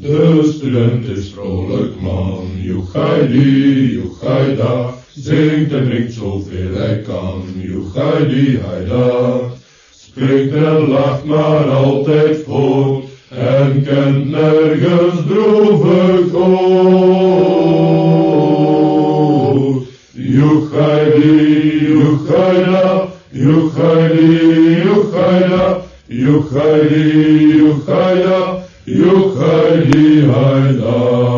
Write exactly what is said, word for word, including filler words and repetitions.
De student is vrolijk man, joegaidi, joegaida, zingt en drinkt zoveel hij kan, joegaidi, haida. Springt en lacht maar altijd voort, en kent nergens droevig oor. Joegaidi, joegaida, joegaidi, joegaida, joegaidi, joegaida, joegaidi, haida.